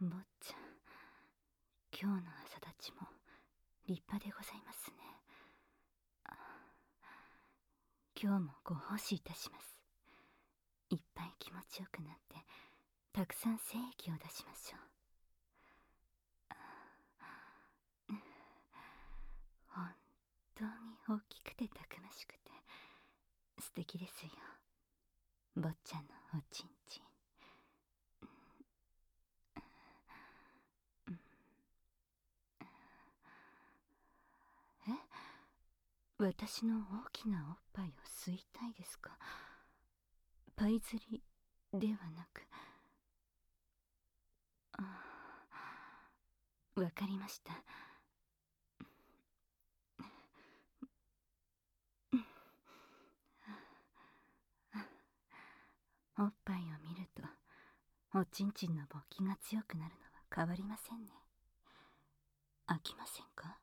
坊ちゃん、今日の朝立ちも立派でございますね。今日もご奉仕いたします。いっぱい気持ちよくなってたくさん精液を出しましょう。本当に大きくてたくましくて素敵ですよ、坊ちゃんのおちんちん。え、私の大きなおっぱいを吸いたいですか？パイ釣りではなく。わかりました。おっぱいを見るとおちんちんの勃起が強くなるのは変わりませんね。飽きませんか？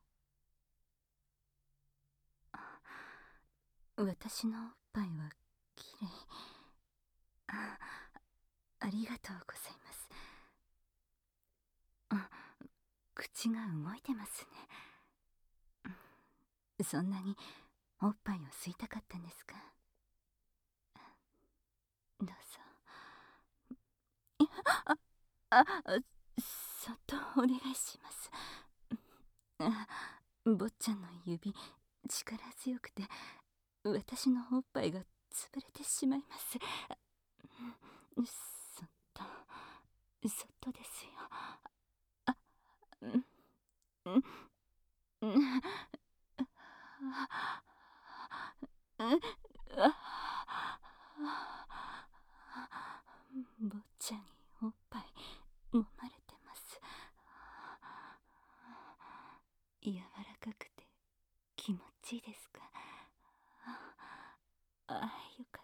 私のおっぱいはきれい。ありがとうございます。口が動いてますね。そんなにおっぱいを吸いたかったんですか？どうぞ。あ、そっとお願いします。坊ちゃんの指、力強くて私のおっぱいが潰れてしまいます。そっとそっとですよ。うんうんうん坊ちゃんにおっぱい揉まれてます。柔らかくて気持ちいいですか？よかった。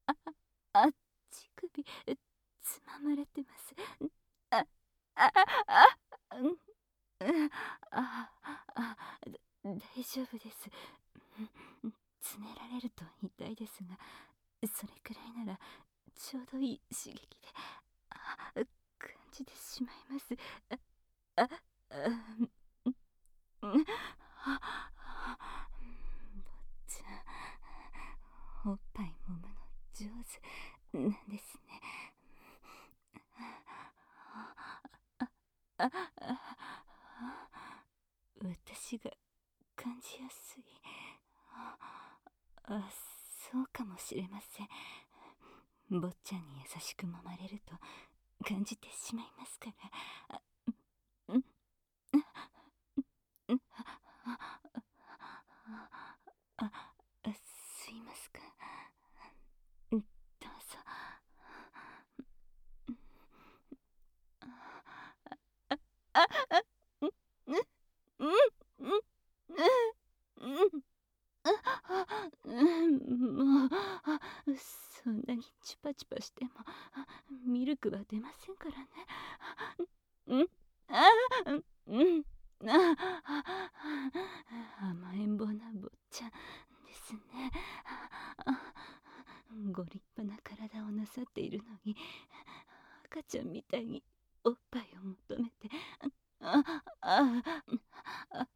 乳首つままれてます。あああうんああ大丈夫です。つねられると痛いですが、それくらいならちょうどいい刺激で感じてしまいます。ああうん坊ちゃん、おっぱい揉むの上手なんですね。私が感じやすい。そうかもしれません。坊ちゃんに優しく揉まれると感じてしまいますから。うんうん吸いますか？どうぞ。うんうんもうそんなにチュパチュパしてもミルクは出ませんからね。うんうん甘えん坊な坊ちゃんですね。ご立派な体をなさっているのに赤ちゃんみたいにおっぱいを求めて。あああ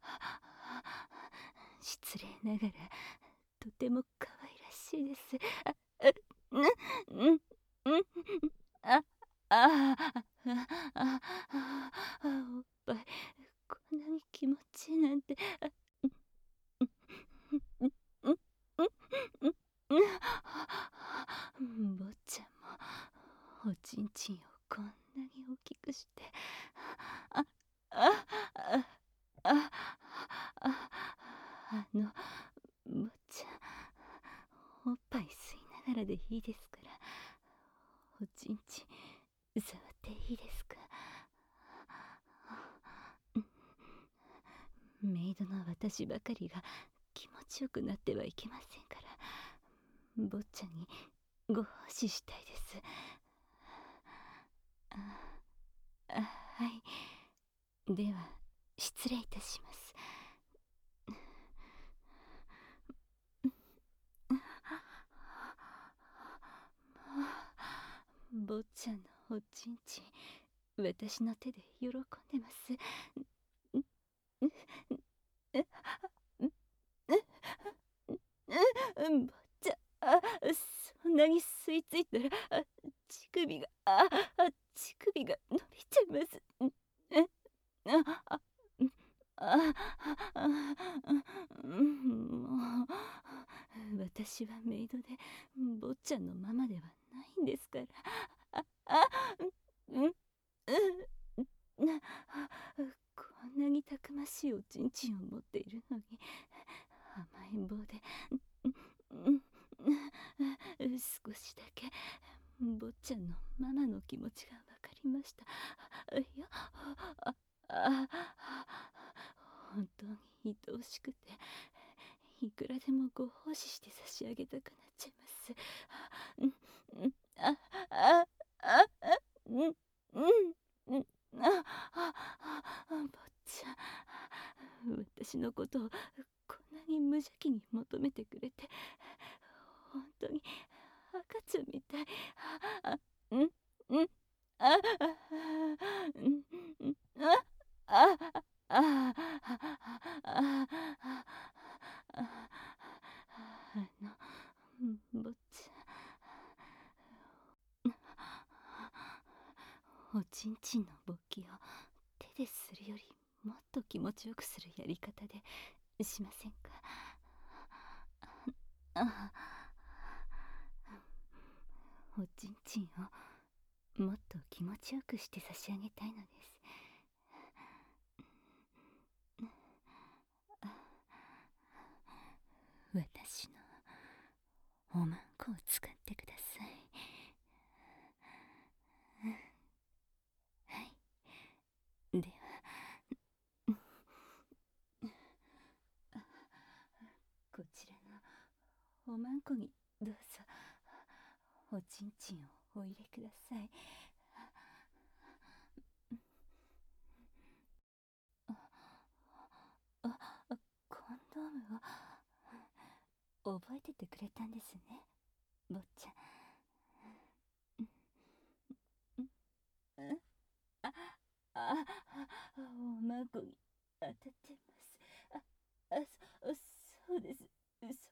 失礼ながらとても可愛らしいです。うんうんうんああおっぱいこんなに気持ちいいなんて。坊ちゃんもおちんちんをこんなに大きくして。ああああ坊ちゃん、おっぱい吸いながらでいいですから、おちんちん触っていいですか？メイドの私ばかりが気持ちよくなってはいけませんから、坊ちゃんにご奉仕したいです。はい、では失礼いたします。坊ちゃんのおちんちん私の手で喜んでます。坊ちゃん、そんなに吸い付いたら、乳首が、乳首が伸びちゃいます。あ、あ、あ、もう、私はメイドで、坊ちゃんのママではないんですから。あ、あ、うん、うん、こんなにたくましいおちんちんを持っているのに、甘えん坊で、少しだけ坊ちゃんのママの気持ちがわかりました。いや、あ本当に愛おしくて、いくらでもご奉仕して差し上げたくなっちゃいます。あ、あ、あ、あ、うん、うん、うん、坊ちゃん、私のことをこんなに無邪気に求めてくれて、本当に赤ちゃんみたい。あ、うん、うん、あ、うん、うん、あ、あ、坊ちゃん、おちんちんの勃起を手でするよりもっと気持ちよくするやり方でしませんか？あ、おちんちんをもっと気持ちよくして差し上げたいのです。私のおまんこを使ってください。はい。では、こちらのおまんこにどうぞおちんちんをお入れください。コンドームを覚えててくれたんですね、坊ちゃん。あ、おまんこに当たってます。そうです。そこです。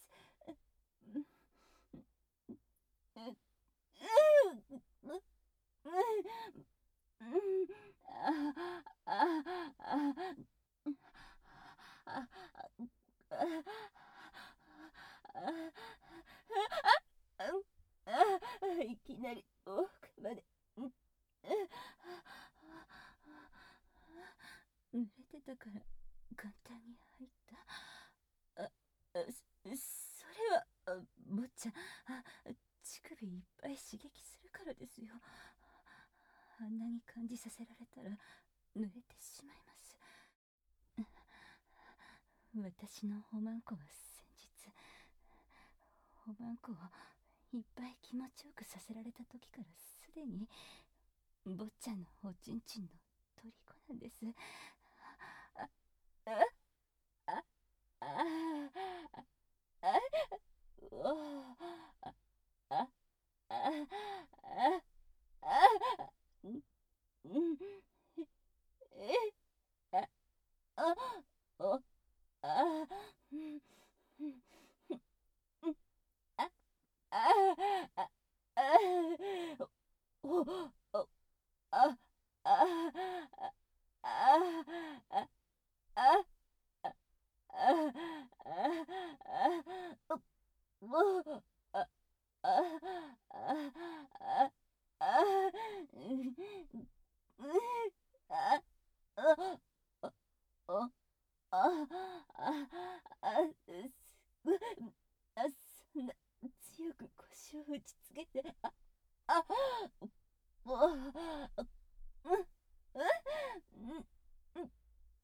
いきなり奥まで。濡れてたから簡単に入った。それは、坊ちゃん、乳首いっぱい刺激するからですよ。あんなに感じさせられたら濡れてしまいます。私のおまんこは先日、おまんこをいっぱい気持ちよくさせられた時からすでに坊ちゃんのおちんちんの虜なんです。あ、あ、あ、あ、あ、うわあ、あ、あ、あ、あ、うん、うん、え、あ、あ、お、あ、うん、うん、うん、あ、あ、あ、あ、お、お、あ、あ、あ、あ、あ、あ、もう、あ、あ、あ、あ、あ、うん、あ、あ、あ、あ、そんな強く腰を打ちつけて、もう、うん、うん、うん、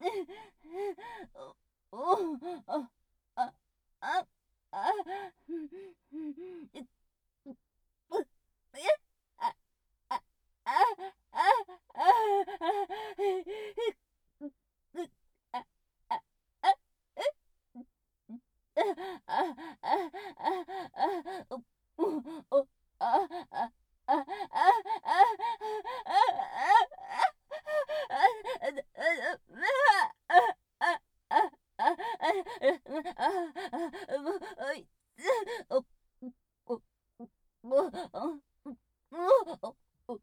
お、お、あ、あ、あ、あ、うん、うん、う、え、あ、あ、あ、あ、う、う、あ、あ、あ、 もう、お、お、もう、お、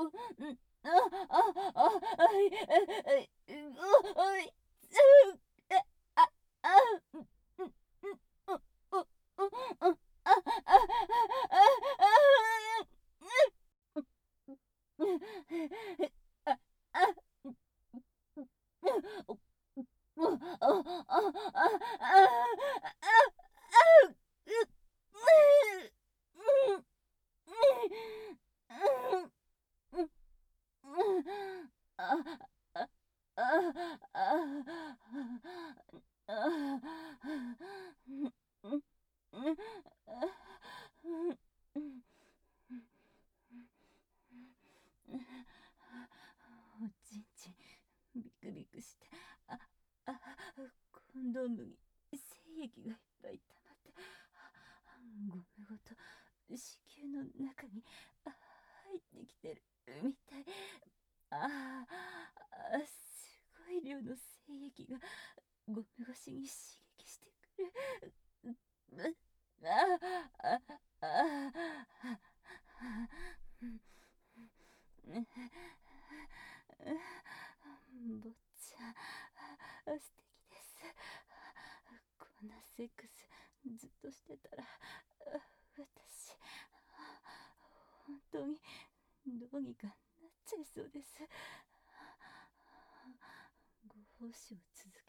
おちんちんビクビクして、ああコンドームに精液がいっぱい溜まって、ゴムごと子宮の中に入ってきてるみたい。すごい量の精液がゴム越しに刺激してくる。坊ちゃん、素敵です。こんなセックスずっとしてたら、私、本当にどうにかなっちゃいそうです。ご奉仕を続